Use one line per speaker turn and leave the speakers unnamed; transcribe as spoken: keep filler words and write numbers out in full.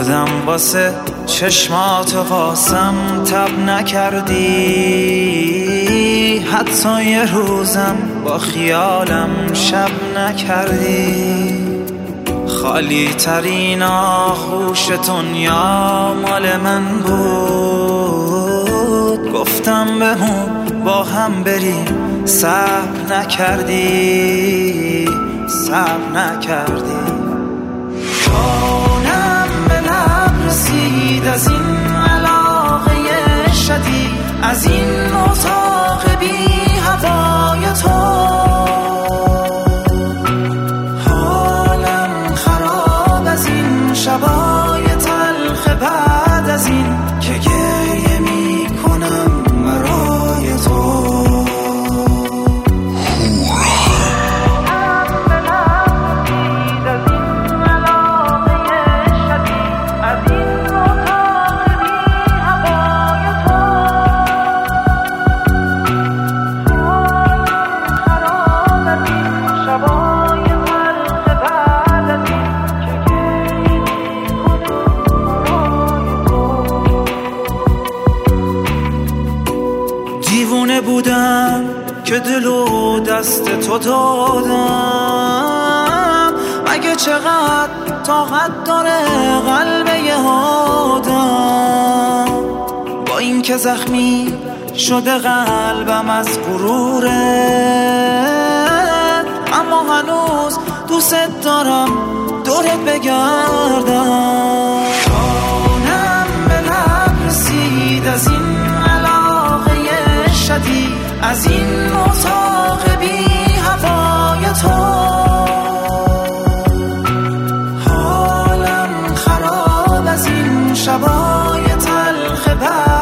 شدم واسه چشمات قاسم، تب نکردی حتی یه روزم با خیالم شب نکردی. خالی ترین آغوش دنیا مال من بود، گفتم بمون با هم بریم، صبر نکردی صبر نکردی. جانم به لب رسید از این علاقه شدید، از این اتاق بی هوای تو. حالم خراب از این شبای تلخ بعد از این که گریه می کنم برای تو. دیوونه بودم که دل و دست تو دادم، مگه چقدر طاقت داره قلب یه آدم. با این که زخمی شده قلبم از غرورت، اما هنوز دوست دارم دورت بگردم. جانم به لب رسید از این از این اتاق بی هوای تو. حالم خراب از این شبای تلخ بعد